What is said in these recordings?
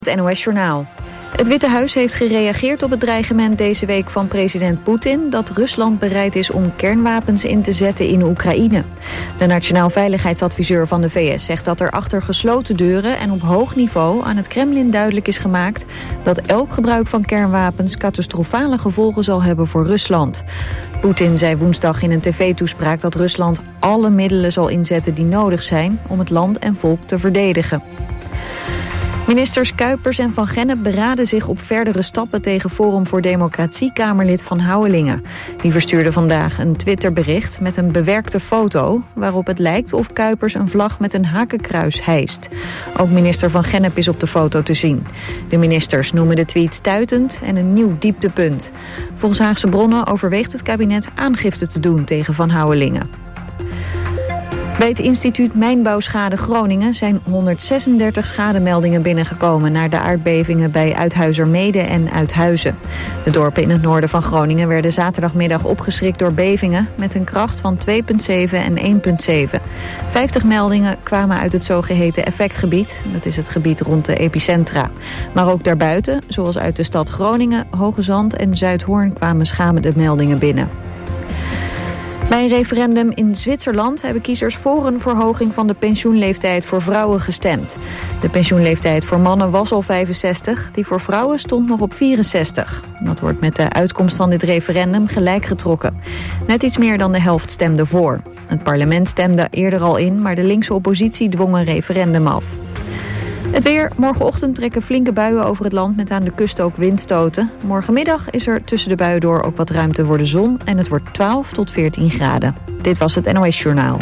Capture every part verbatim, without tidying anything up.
Het N O S-journaal. Het Witte Huis heeft gereageerd op het dreigement deze week van president Poetin dat Rusland bereid is om kernwapens in te zetten in Oekraïne. De Nationaal Veiligheidsadviseur van de V S zegt dat er achter gesloten deuren en op hoog niveau aan het Kremlin duidelijk is gemaakt dat elk gebruik van kernwapens catastrofale gevolgen zal hebben voor Rusland. Poetin zei woensdag in een tv-toespraak dat Rusland alle middelen zal inzetten die nodig zijn om het land en volk te verdedigen. Ministers Kuipers en Van Gennep beraden zich op verdere stappen tegen Forum voor Democratie-Kamerlid Van Houwelingen. Die verstuurde vandaag een Twitterbericht met een bewerkte foto waarop het lijkt of Kuipers een vlag met een hakenkruis hijst. Ook minister Van Gennep is op de foto te zien. De ministers noemen de tweet stuitend en een nieuw dieptepunt. Volgens Haagse bronnen overweegt het kabinet aangifte te doen tegen Van Houwelingen. Bij het instituut Mijnbouwschade Groningen zijn honderdzesendertig schademeldingen binnengekomen naar de aardbevingen bij Uithuizermeede en Uithuizen. De dorpen in het noorden van Groningen werden zaterdagmiddag opgeschrikt door bevingen met een kracht van twee komma zeven en één komma zeven. vijftig meldingen kwamen uit het zogeheten effectgebied, dat is het gebied rond de epicentra. Maar ook daarbuiten, zoals uit de stad Groningen, Hoge Zand en Zuidhoorn kwamen schademeldingen binnen. Bij een referendum in Zwitserland hebben kiezers voor een verhoging van de pensioenleeftijd voor vrouwen gestemd. De pensioenleeftijd voor mannen was al vijfenzestig, die voor vrouwen stond nog op vierenzestig. Dat wordt met de uitkomst van dit referendum gelijk getrokken. Net iets meer dan de helft stemde voor. Het parlement stemde eerder al in, maar de linkse oppositie dwong een referendum af. Het weer. Morgenochtend trekken flinke buien over het land met aan de kust ook windstoten. Morgenmiddag is er tussen de buien door ook wat ruimte voor de zon en het wordt twaalf tot veertien graden. Dit was het N O S-journaal.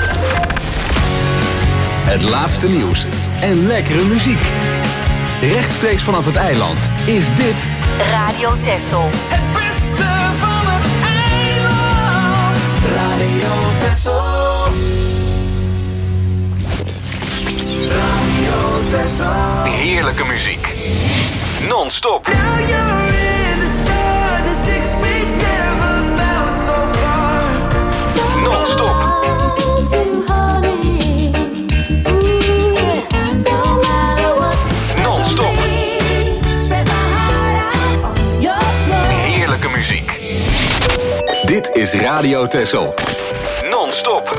Het laatste nieuws en lekkere muziek. Rechtstreeks vanaf het eiland is dit Radio Texel. Het beste van het eiland. Radio Texel. heerlijke muziek. Non-stop. Non-stop. Non-stop. Heerlijke muziek. Dit is Radio Texel. Non-stop.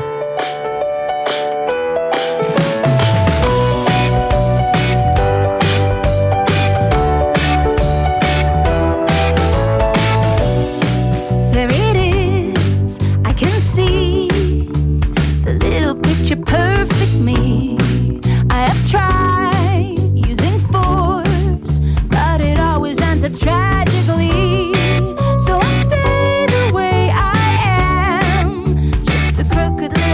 Perfect me. I have tried using force, but it always ends up tragically. So I stay the way I am, just a crooked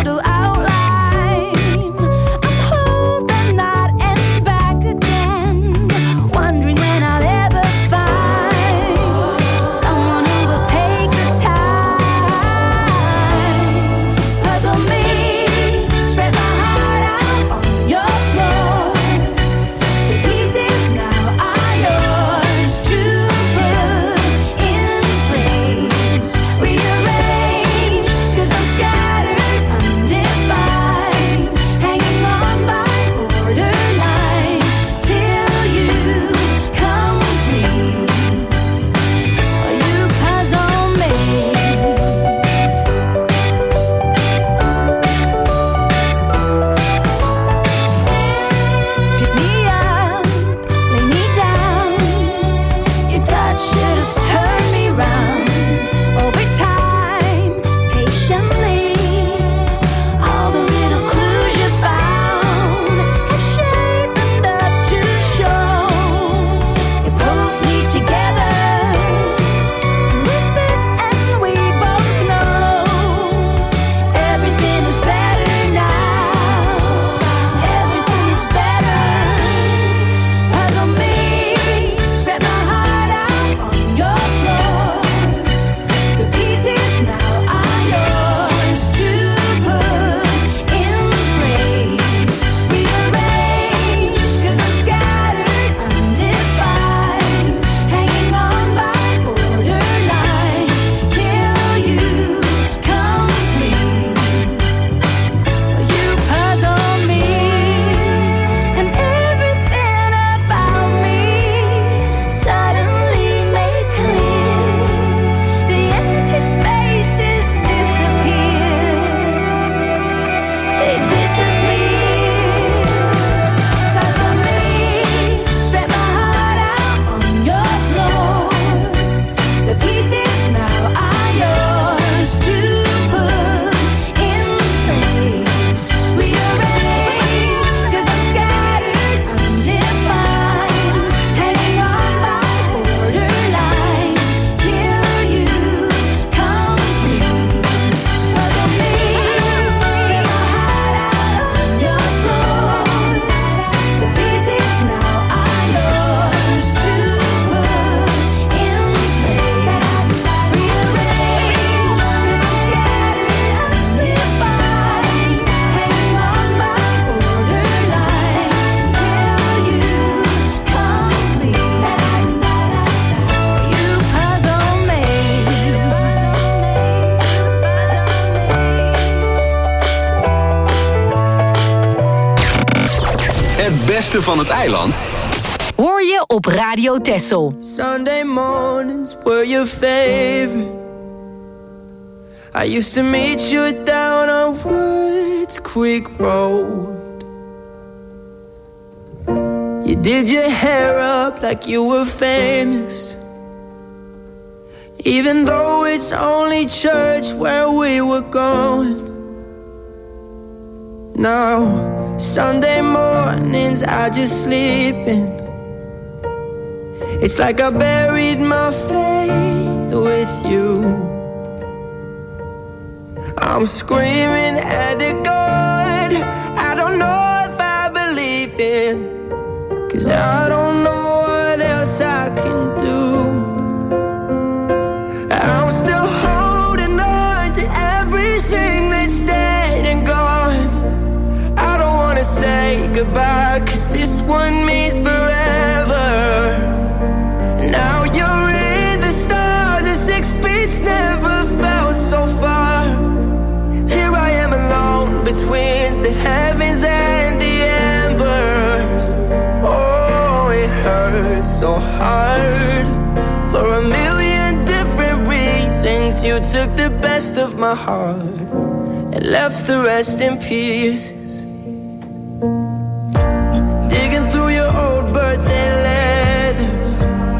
beste van het eiland hoor je op Radio Texel. Sunday mornings were your favorite. I used to meet you down on Woods Creek Road. You did your hair up like you were famous, even though it's only church where we were going. Now Sunday mornings I just sleep in. It's like I buried my faith with you. I'm screaming at the God I don't know if I believe in, 'cause I don't know what else I can do. I'm still holding on to everything that's dead and gone. I don't wanna say goodbye, 'cause this one means forever. Now you're in the stars and six feet's never felt so far. Here I am alone between the heavens and the embers. Oh, it hurts so hard for a million different reasons. You took the best of my heart and left the rest in pieces. Digging through your old birthday letters,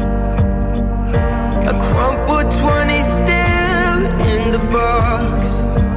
a crumpled twenty still in the box.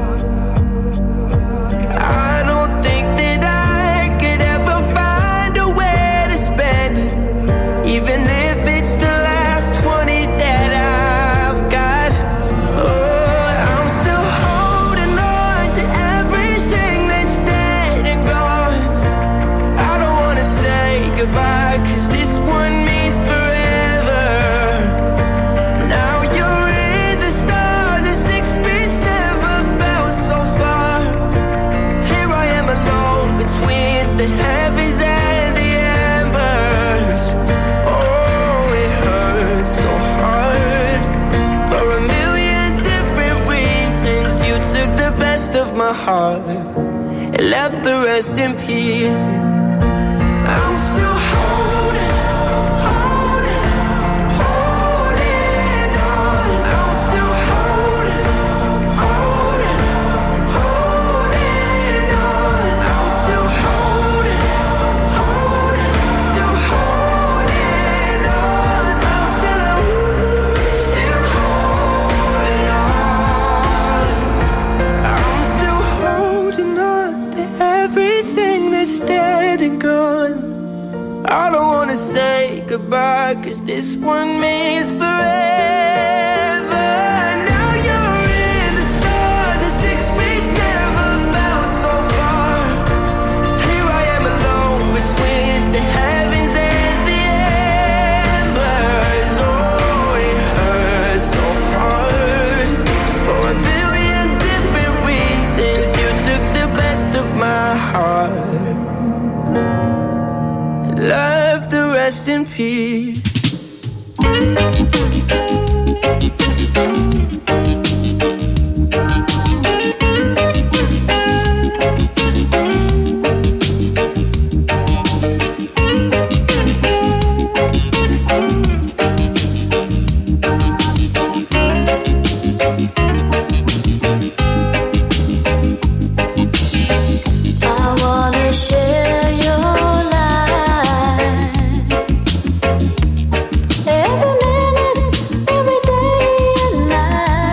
I don't think that I could ever find a way to spend it, even if it's the last twenty that I've got. Oh, I'm still holding on to everything that's dead and gone. I don't wanna say goodbye, 'cause this one means forever. Now you're in the stars and six feet's never felt so far. Here I am alone between the heavens and the embers. Oh, it hurts so hard for a million different reasons. You took the best of my heart and left the rest in pieces. I'm still holding, holding, holding on. I'm still holding, holding, holding on. I'm still holding, holding, still holding on. I'm still, still holding on. I'm still holding on to everything that's dead and gone. I don't wanna say goodbye, 'cause this one means forever. Now you're in the stars and six feet's never felt so far. Here I am alone between the heavens and the embers. Oh, it hurts so hard for a million different reasons. You took the best of my heart, left the rest in peace. I wanna share your life, every minute, every day and night.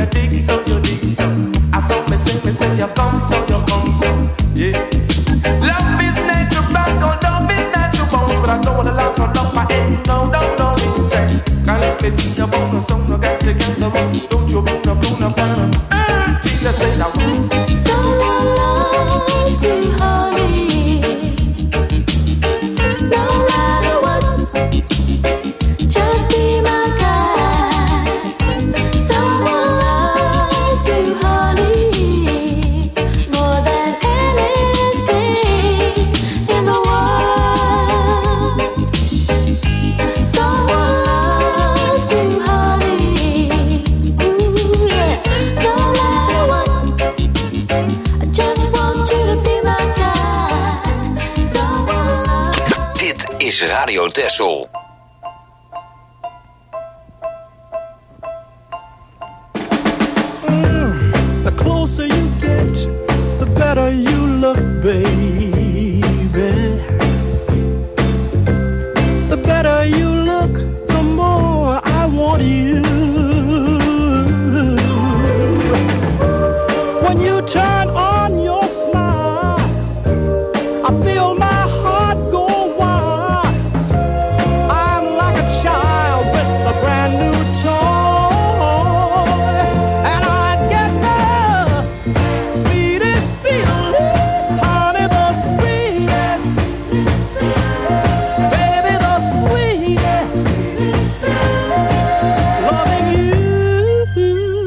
you dig so, you dig so. I saw me say, me say you come so, you come so. Yeah. Love is natural, love is natural, but I know what the love for love I ain't. No, no, no, you say. Can't let me think about no song, no get together. Don't you be no blue, no banner. Everything you say now. Someone loves you, honey. No matter what, just be my guy. Someone loves you, honey, more than anything in the world. Someone loves you, honey. Ooh, yeah. No matter what, I just want you to be my guy. Someone loves. Dit is Radio Texel. The closer you get, the better you look, baby. The better you look, the more I want you. When you turn on your smile, I feel my heart go wild. I'm like a child with a brand new toy, and I get the sweetest feeling, honey, the sweetest, baby, the sweetest, loving you,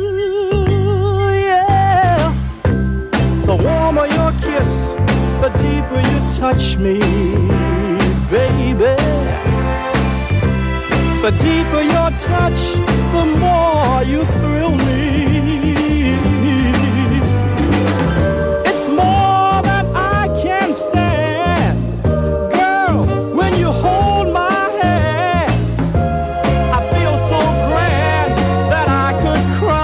yeah. The warmer your kiss, the deeper you touch me, baby. The deeper your touch, the more you thrill me. It's more than I can stand. Girl, when you hold my hand, I feel so grand that I could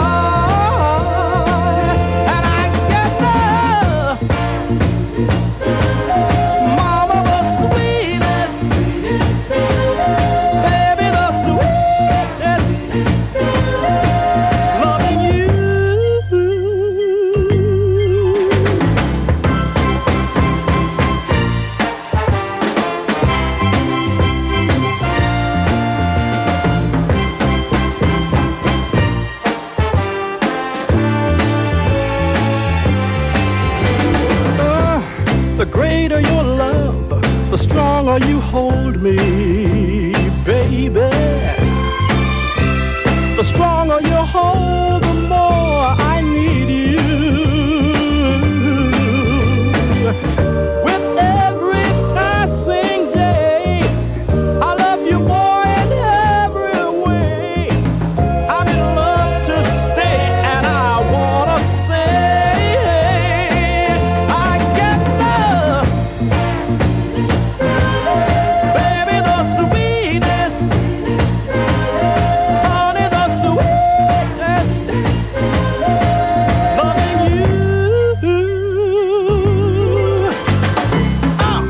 cry. And I get the mama, the sweetest, baby, the sweetest, loving you. Uh, the greater your love, the stronger you hold me, baby. The stronger you hold, the more I need you. With every passing day, I love you more in every way. I'm in love to stay, and I wanna say, I get the baby, the sweetest, honey, the sweetest, loving you. Uh.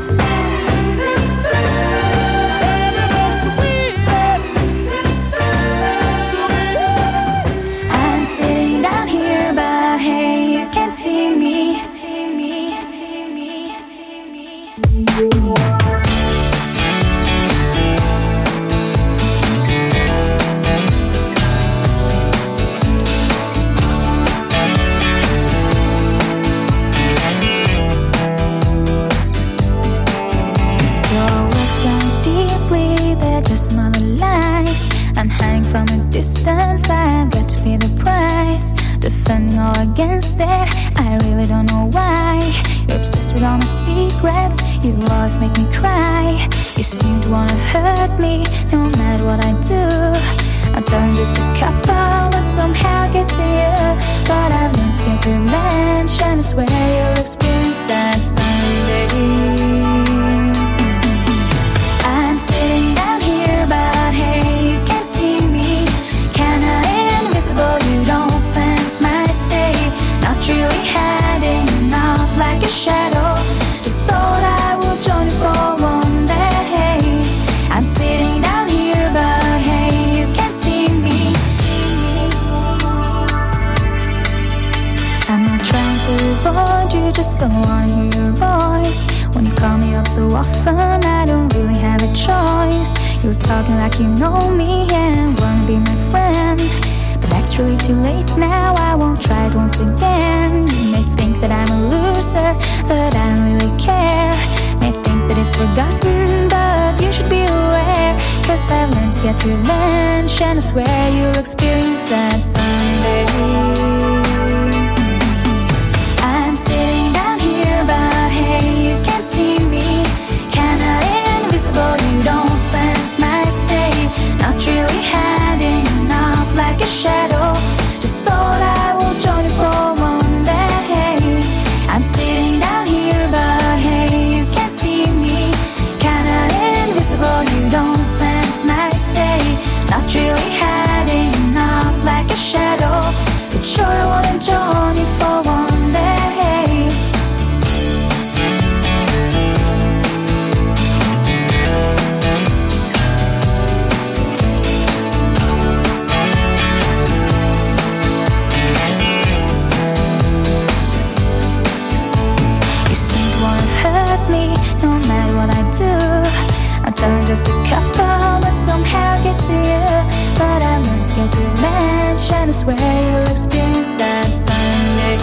Baby, the sweetest, sweetest. I'm sitting down here, but hey, you can't see me. See me, see me, see me, see me. Your words run deeply, they're just mother lies. I'm hiding from a distance, I've got to pay the price. Defending all against it, I really don't know why. You're obsessed with all my secrets, you always make me cry. You seem to wanna hurt me, no matter what I do. I'm telling just a couple, but somehow gets to you. But I've learned to get revenge, and I swear you'll experience that someday. I'm sitting down here, but hey, you can't see me. Kinda invisible, you don't sense my state. Not really hiding, not like a shadow. Just thought I would join you for one day. I'm sitting down here, but hey, you can't see me. You're talking like you know me and wanna be my friend, but that's really too late now. I won't try it once again. You may think that I'm a loser, but I don't really care. May think that it's forgotten, but you should be aware, 'cause I've learned to get revenge, and I swear you'll experience that someday. I'm sitting down here, but hey, you can't see me. Kinda invisible, you don't sense my state. Not really hiding up like a shadow. Just thought I will join you for one day. I'm sitting down here, but hey, you can't see me. Kinda invisible, you don't sense my state. Not really hiding up like a shadow. But sure I wanna join you for one day. I'm telling just a couple, but somehow gets to you. But I learned to get revenge, and I swear you'll experience that someday.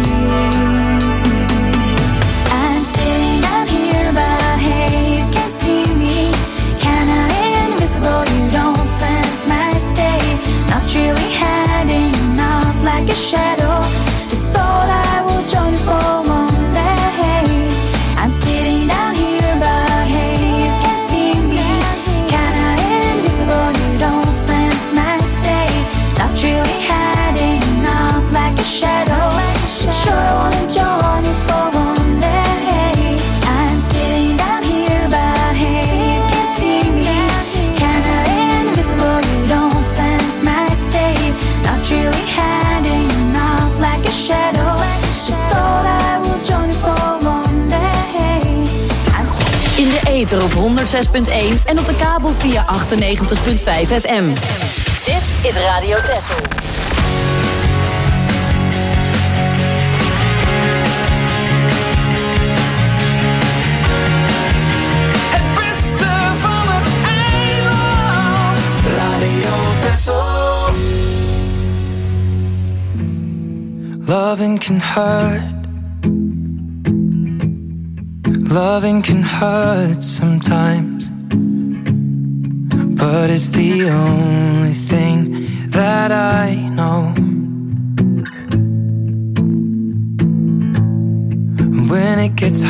I'm sitting down here, but hey, you can't see me. Kinda invisible, you don't sense my state. Not really hiding up like a shadow. Just thought I would join you for one day. I'm sitting down here, but hey, you can't see me. Kinda invisible, you don't sense my state. Not really hiding up like a shadow. Sure I wanna join you for one day. I'm sitting down here, but hey, you can't see me. Kinda invisible, you don't sense my state. Not really hiding up like a shadow. Just thought I would join you for one day. In de ether op honderd zes punt één en op de kabel via achtennegentig punt vijf F M. Dit is Radio Texel. Het beste van het eiland. Radio Texel. Loving can hurt. Loving can hurt sometimes, but it's the only thing that I know. When it gets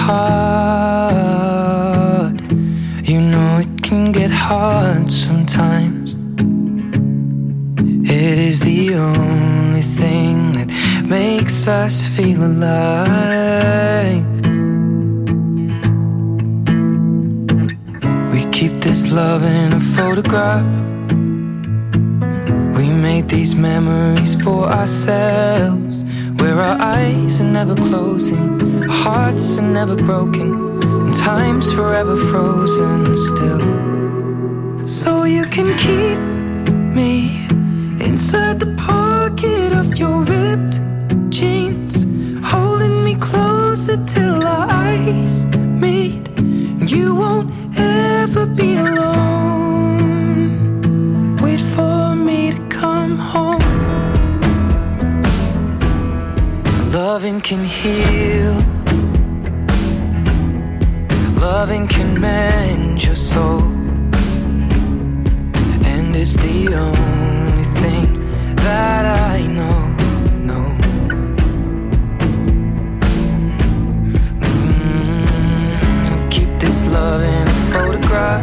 hard, you know it can get hard sometimes. It is the only thing that makes us feel alive. Keep this love in a photograph. We made these memories for ourselves, where our eyes are never closing, hearts are never broken, and time's forever frozen still. So you can keep me inside the pocket of your ripped jeans, holding me closer till our eyes meet. You won't ever be alone. Wait for me to come home. Loving can heal. Loving can mend your soul. And it's the only thing that I know. know. Mm, keep this love in photograph.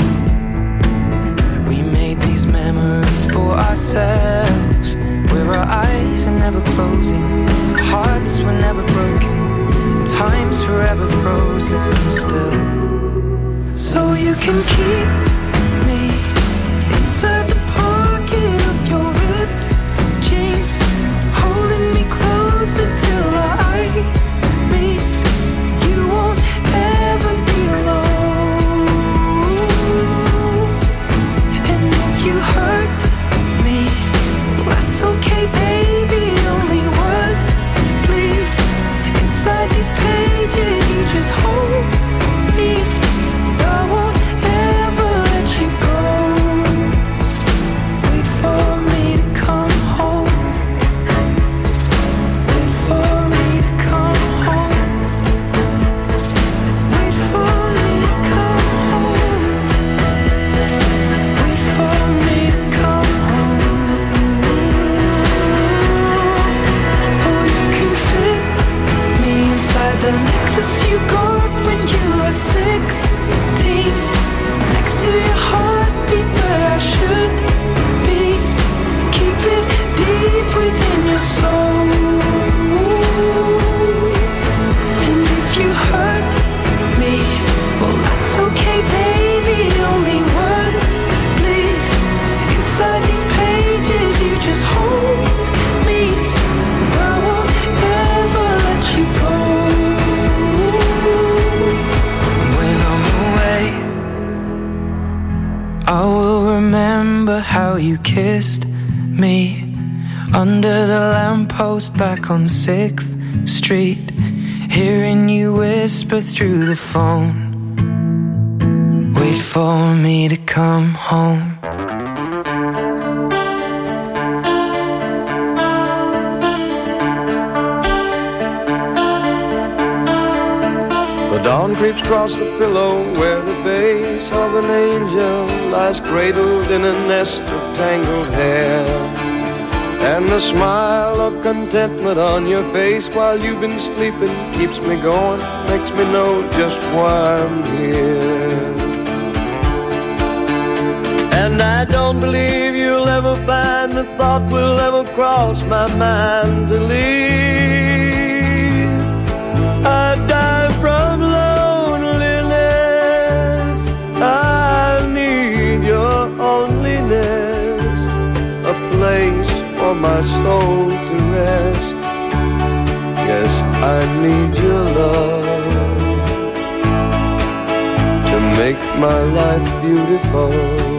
We made these memories for ourselves, where our eyes are never closing, hearts were never broken, time's forever frozen still. So you can keep me inside the pocket of your ripped jeans, holding me closer till our eyes meet. You won't ever be alone. Okay, baby, only words bleed inside these pages. You just hold me. I won't ever I will remember how you kissed me under the lamppost back on sixth Street, hearing you whisper through the phone, wait for me to come home. The dawn creeps across the pillow where the face of an angel lies cradled in a nest of tangled hair. And the smile of contentment on your face while you've been sleeping keeps me going, makes me know just why I'm here. And I don't believe you'll ever find the thought will ever cross my mind to leave. I die from loneliness, I need your loneliness, a place for my soul to rest. Yes, I need your love to make my life beautiful.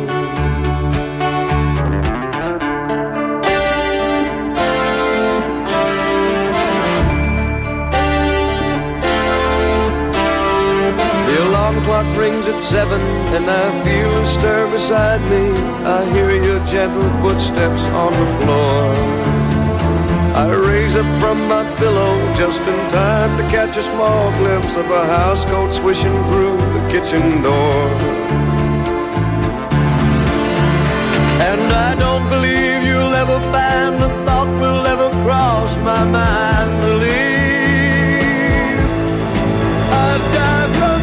The alarm clock rings at seven and I feel a stir beside me. I hear your gentle footsteps on the floor. I raise up from my pillow just in time to catch a small glimpse of a housecoat swishing through the kitchen door. And I don't believe you'll ever find the thought will ever cross my mind to leave. I die from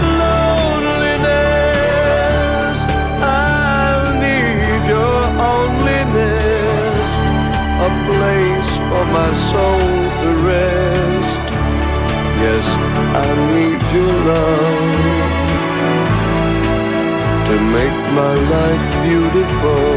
loneliness, I need your loneliness, a place for my soul to rest. Yes, I need your love to make my life beautiful.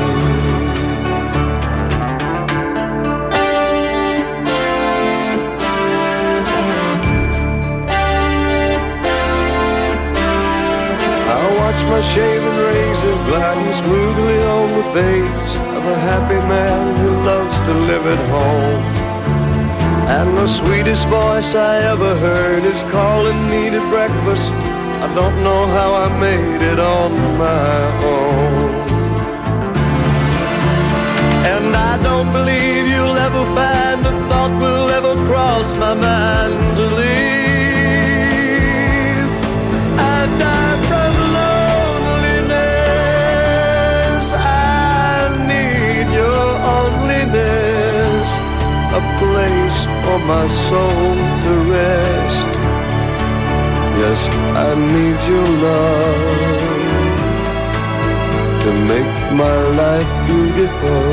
Watch my shaven razor gliding smoothly on the face of a happy man who loves to live at home. And the sweetest voice I ever heard is calling me to breakfast. I don't know how I made it on my own. And I don't believe you'll ever find a thought will ever cross my mind to leave. I die from a place for my soul to rest. Yes, I need your love to make my life beautiful.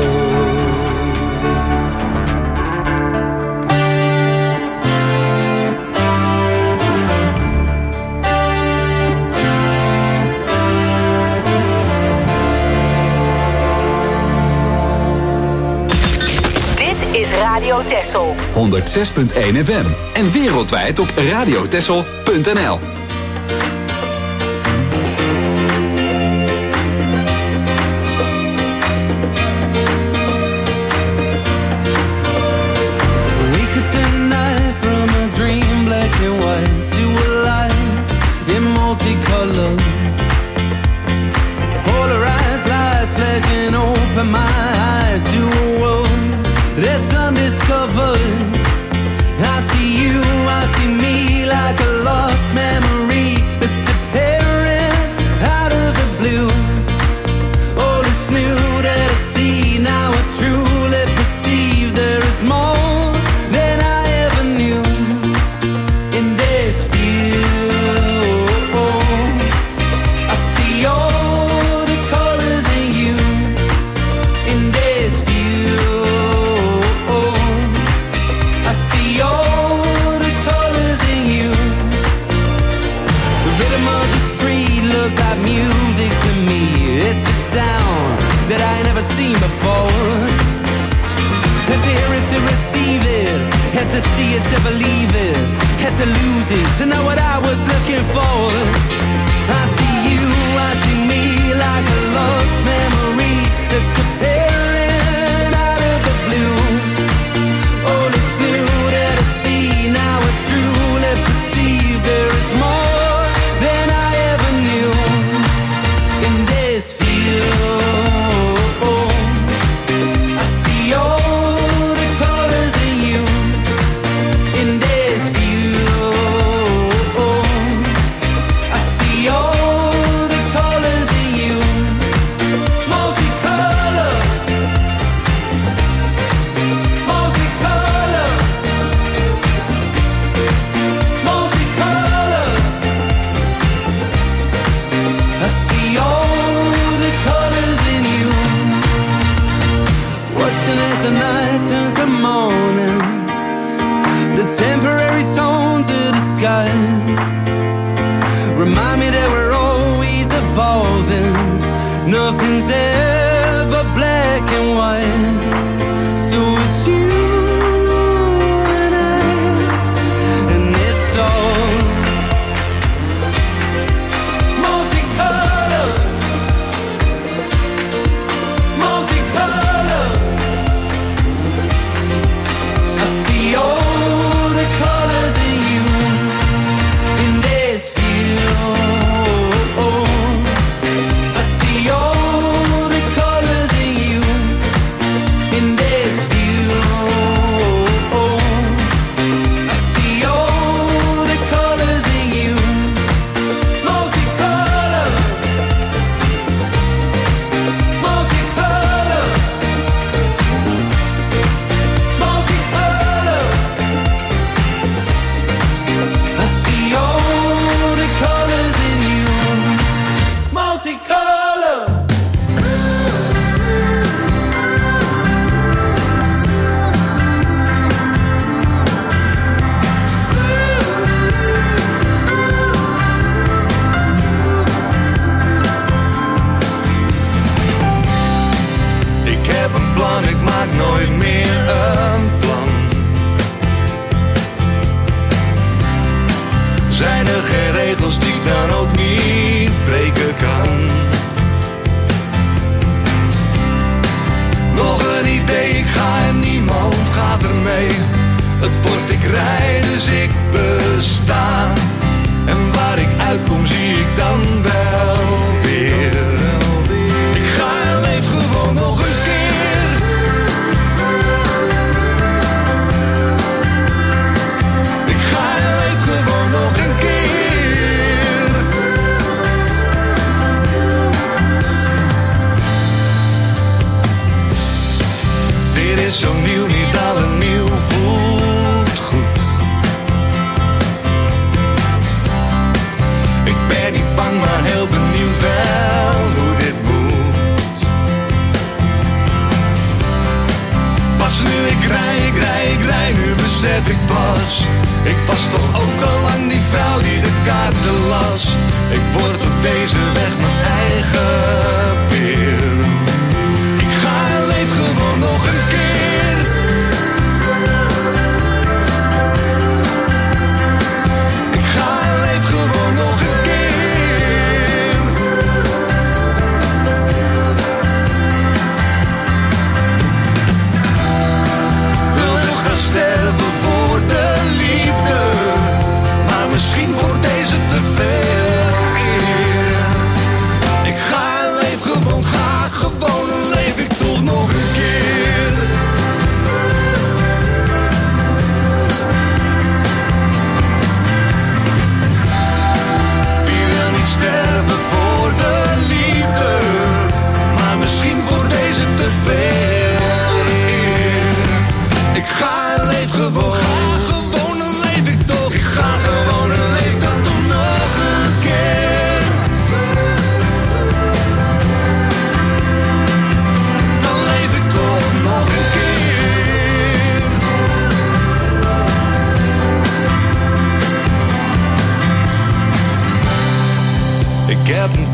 Is Radio Texel honderd zes punt één F M en wereldwijd op radiotexel punt n l. We could tonight from a dream black and white to a life in multicolor. Polarized lights flashing open my eyes to a world that's undiscovered. I see you, I see me like a lost memory that's appearing out of the blue. All is new that I see, now I truly perceive there is more than I ever knew in this view. I see all the colors in you in this view. I see all the colors in you. The rhythm of the street looks like music to me. It's a sound that I ain't never seen before. Had to hear it to receive it, had to see it to believe it, had to lose it to know what I was looking for. I see you, I see me like a love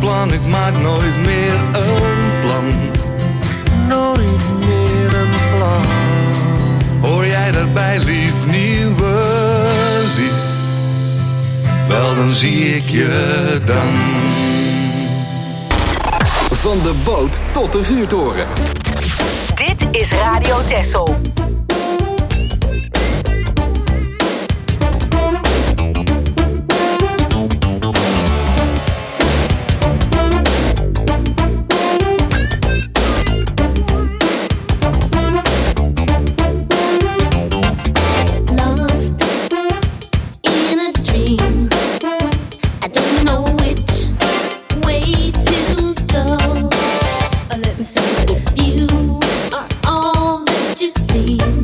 plan, ik maak nooit meer een plan. Nooit meer een plan. Hoor jij daarbij, lief, nieuwe lief? Wel, dan zie ik je dan. Van de boot tot de vuurtoren. Dit is Radio Texel. You are all that you see.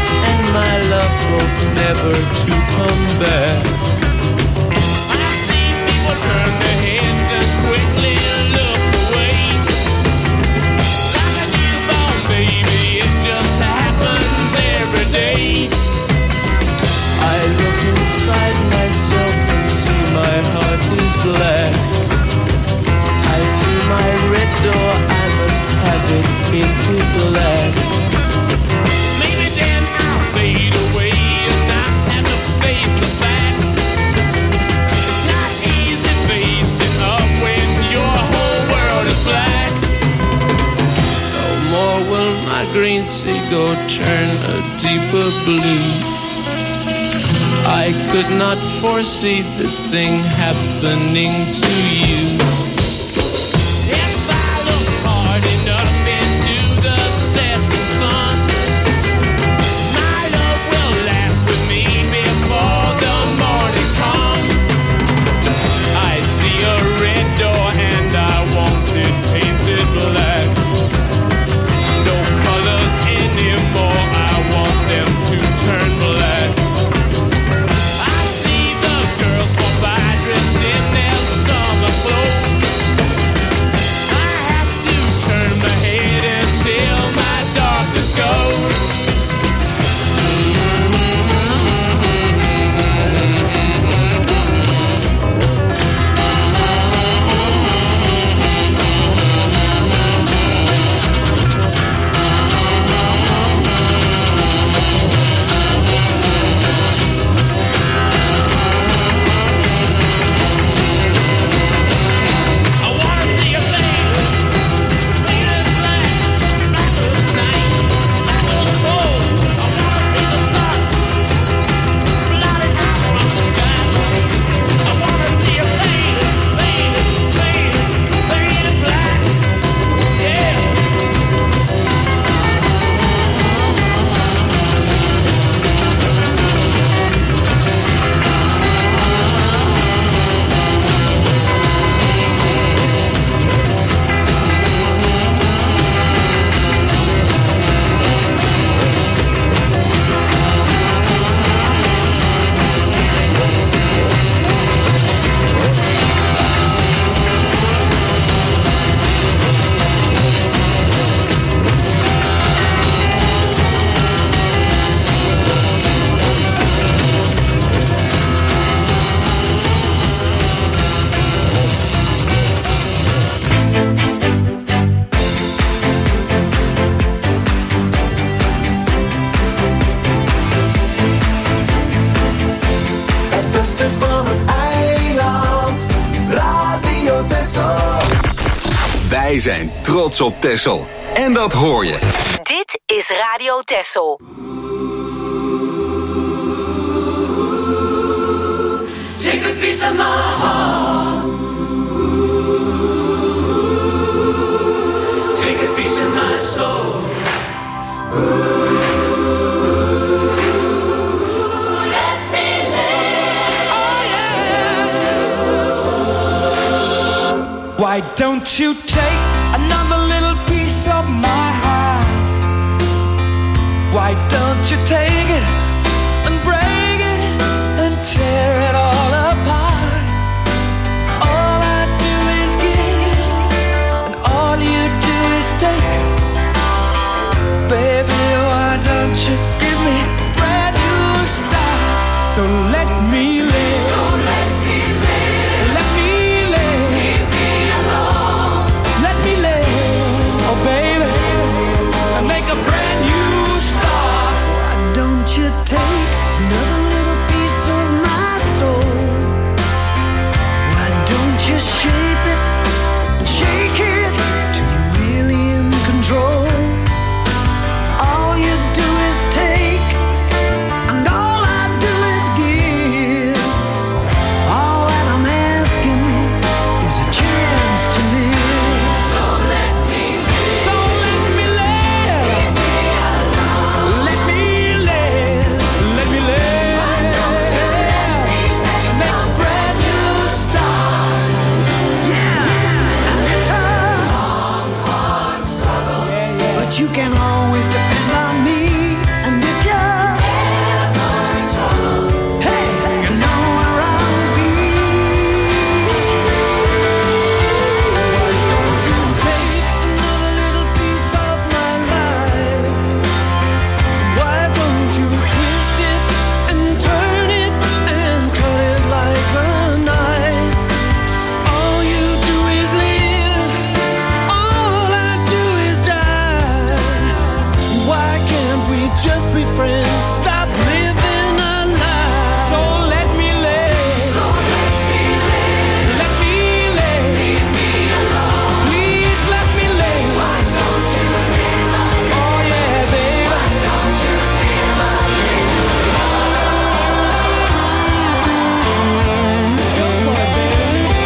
and my love hope never to come back. I see people turn their heads and quickly look away. Like a newborn baby, it just happens every day. I look inside myself and see my heart is black. I see my red door, I must have it painted black. Maybe then I'll fade away and not have to face the facts. It's not easy facing up when your whole world is black. No more will my green seagull turn a deeper blue. I could not foresee this thing happening to you. If I look hard enough into the setting sun, my love will laugh with me before the morning comes. I see a red door and I want it painted black. No colors anymore, I want them to turn black. Wij zijn trots op Texel. En dat hoor je. Dit is Radio Texel. Take a piece of my heart. Take a piece of my soul. Let me live. Oh yeah. Why don't you take another little piece of my heart? Why don't you take it and break it and tear it all apart? All I do is give, and all you do is take. Baby, why don't you give me a brand new start? So let me live. So let me live. Let me live. Leave me alone. Let me live. Oh, baby, and make a brand new start. Why don't you take another little piece of my soul? Why don't you shape it and shake it till you're really in control? All you do is take, and all I do is give. All that I'm asking is a chance to live. So let me live. So let me live. Leave me alone. Let me live. Let me live. Why don't you let me make, make a brand new start? Yeah, and it's a long, hard struggle, but you can always depend on me. And if you just be friends. Stop living a lie. So let me live. So let me live. Let me live. Leave me alone. Please let me live. Why don't you live a little? Oh yeah, baby. Why don't you live a little love? Go for it, baby.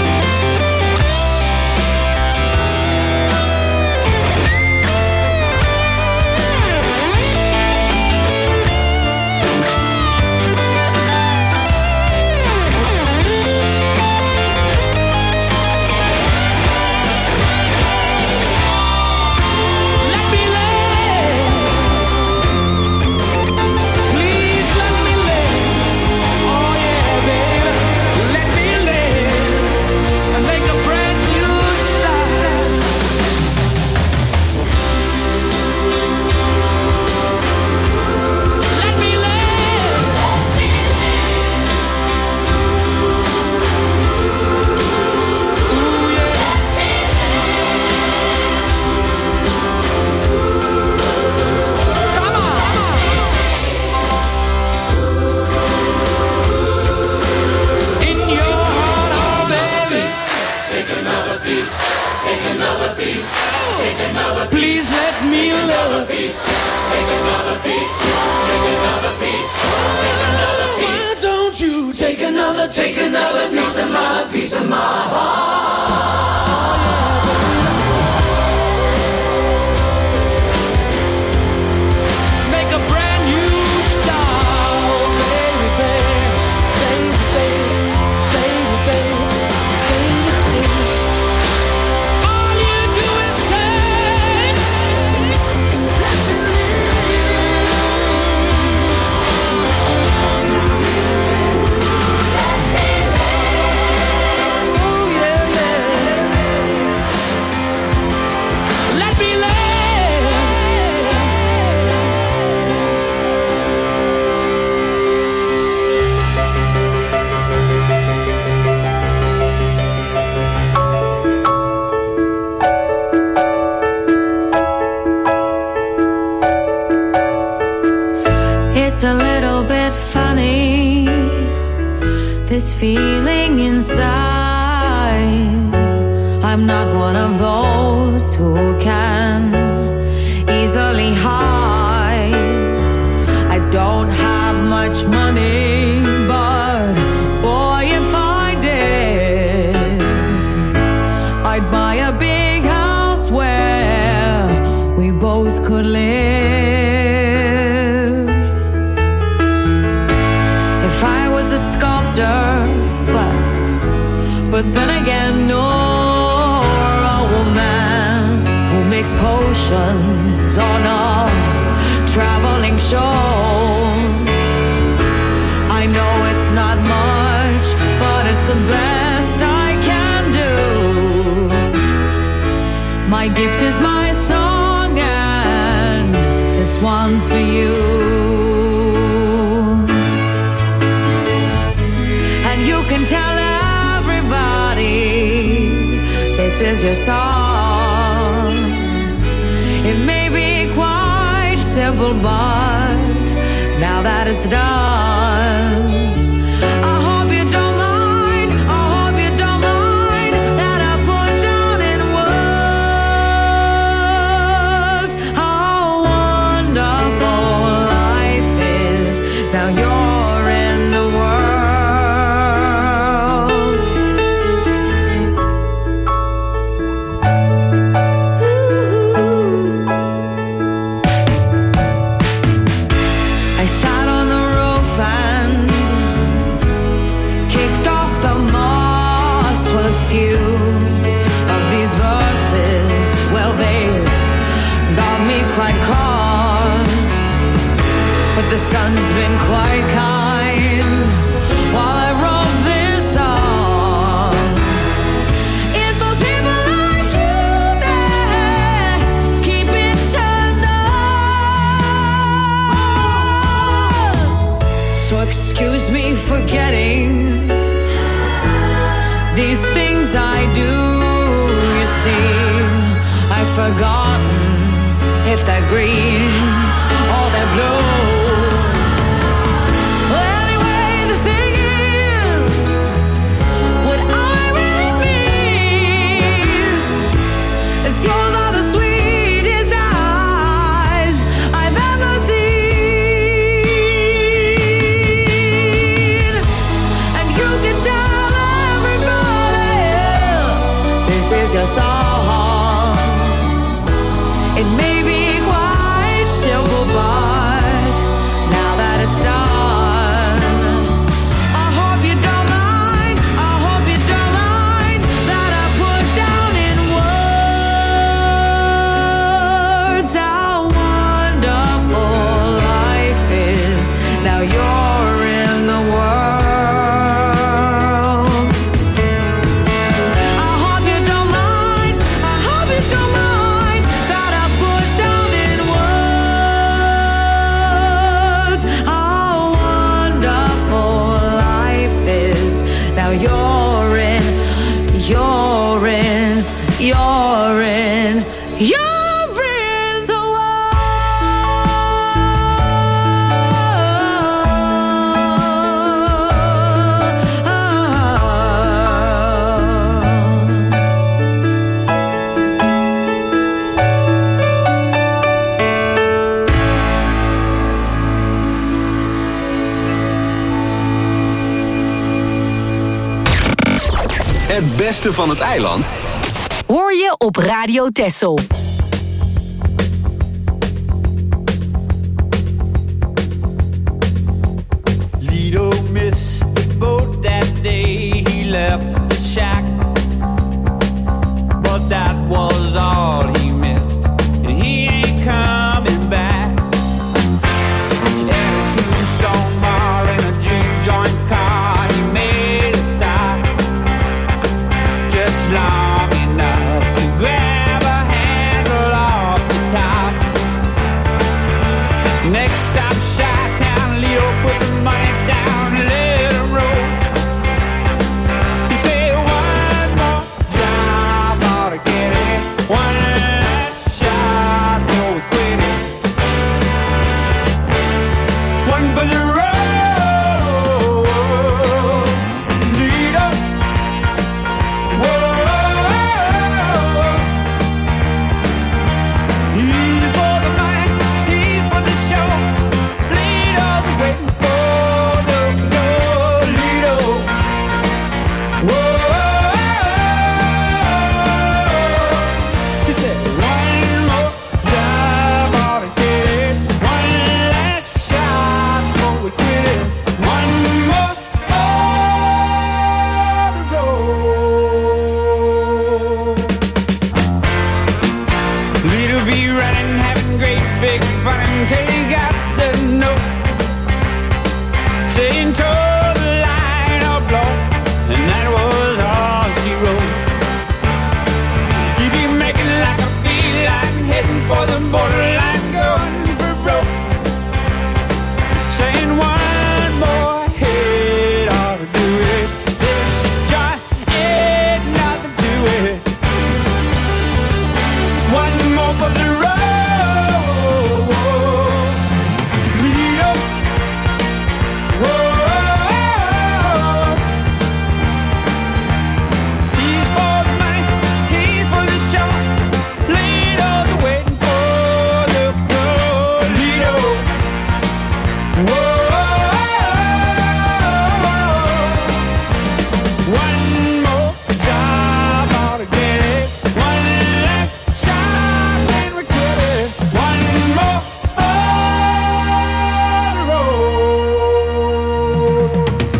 Please let me love. Take another piece. Take another piece. Take another piece. Why don't you take another, take another piece of my, piece of my heart? Make a brand new start, baby, baby, baby, baby, baby, baby. It's a little bit funny, this feeling inside. I'm not one of those who can easily hide. I don't have much money, but boy, if I did, I'd buy a big house where we both could live. But, but then again, nor a woman who makes potions on a traveling show. I know it's not much, but it's the best I can do. My gift is my song, and this one's for you. Can tell everybody this is your song. It may be quite simple, but now that it's done, I hope you don't mind, I hope you don't mind that I put down in words how wonderful life is. Now you're in the world. The sun's been quite kind while I wrote this song. It's for people like you that keep it turned on. So excuse me for getting these things I do. You see, I've forgotten if they're green or they're blue. now you're in, you're in, you're in, you're in the Het beste van het eiland hoor je op Radio Texel. Lido missed the boat that day. He left the shack, but that was all he missed, and he ain't coming back. At a Tombstone bar in a juke joint car, he made a stop, just long enough to grab a handle off the top. Next stop, Chi-Town. Leo put the money down and let it roll. He said, one more job, ought to get it. One last shot, before we quit it. One for the road. Lead up. Whoa. He's for the money, he's for the show. Lead all the way. Oh, no, no, Lido. Whoa. He said, one more job, ought to get it. One last shot before we quit it. One more on the road. Lido be running, having great big fun until he got the note saying toe the line or blow, and that was all she wrote. He'd be making like a feline, heading for the borderline, going for broke, saying one more hit ought to do it. This joint ain't nothing to it. One more for the road. Lead up. Whoa. He's for the money, he's for the show. Lead all the way for the road. Lead up. Whoa. One more job, ought to get it. One last shot, then we quit it. One more on the road.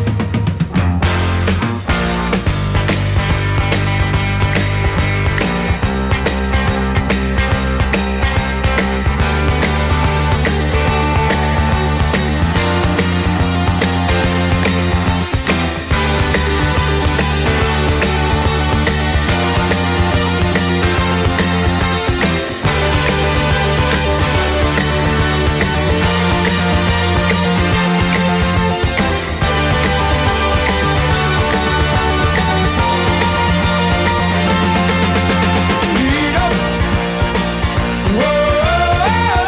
Lead up. Whoa.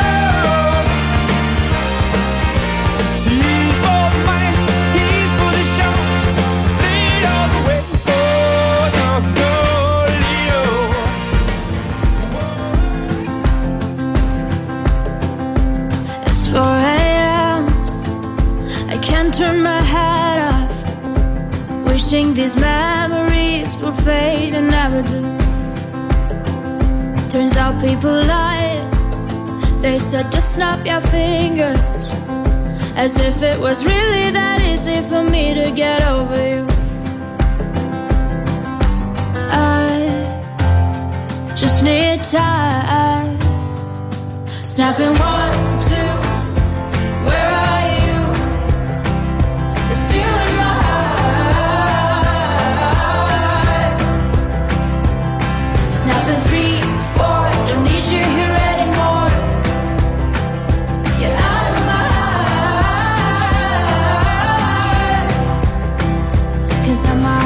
He's for the money, he's for the show. Lead all the way for the goal. Leo. It's four a.m. I can't turn my head off, wishing these memories would fade and never do. Turns out people lie. They said just snap your fingers, as if it was really that easy for me to get over you. I just need time. Snapping one, two, where are you? You're still in my heart. Snapping three, four, don't need you here anymore. Get out of my heart, 'cause I'm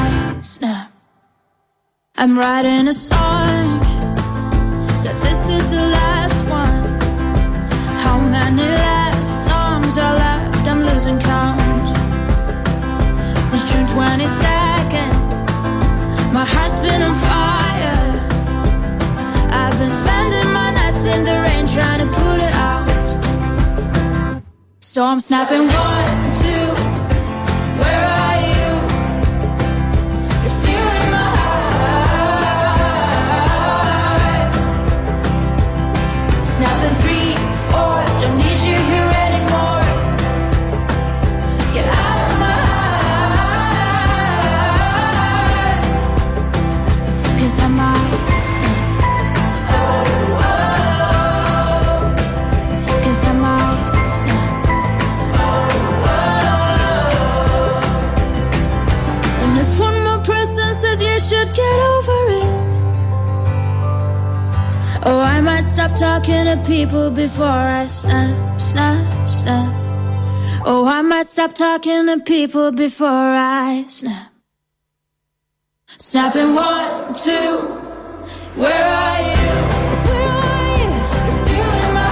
I'm writing a song, said this is the last one. How many last songs are left? I'm losing count. Since June twenty-second, my heart's been on fire. I've been spending my nights in the rain trying to put it out. So I'm snapping one, two, where are you? You're still in my heart. Snapping three, four, don't need you here anymore. Get out of my heart. Cause I might snap. Oh, oh. Cause I might snap. Oh, oh. And if one more person says you should get over it, oh, I might stop talking to people before I snap, snap, snap. Oh, I might stop talking to people before I snap. Snapping one, two, where are you? Where are you? You're still in my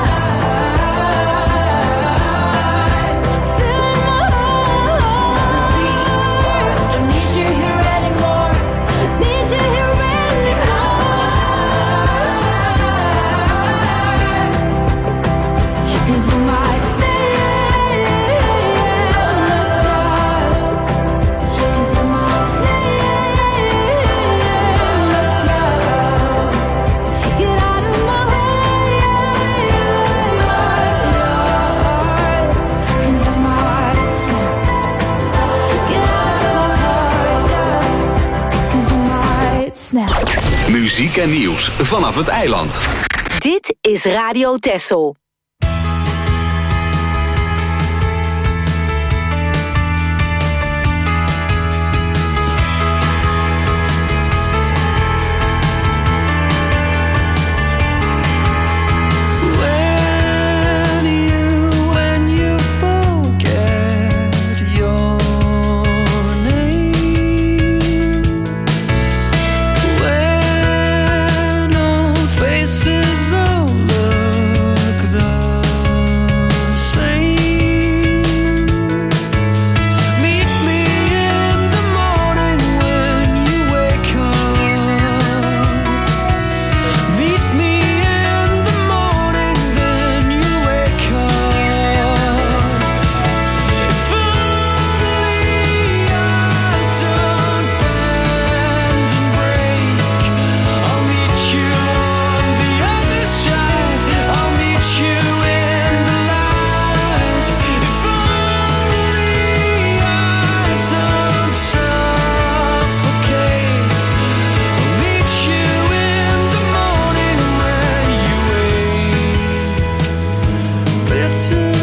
heart. Still in my heart. Three, four, don't need you here anymore. Need you here anymore. Cause you might stay in the sun. Cause I might stay in the sun. Get out of my heart. Cause I might snap. Get out of my heart. Cause I might snap. Muziek en nieuws vanaf het eiland. Dit is Radio Texel. When you, when you forget your name, when old faces all look the same, meet me in the morning when you wake up. Meet me in the morning, then you wake up. If only I don't bend and break, I'll meet you on the other side. I'll meet you in the light. If only I don't suffocate, I'll meet you in the morning when you wake. Bitter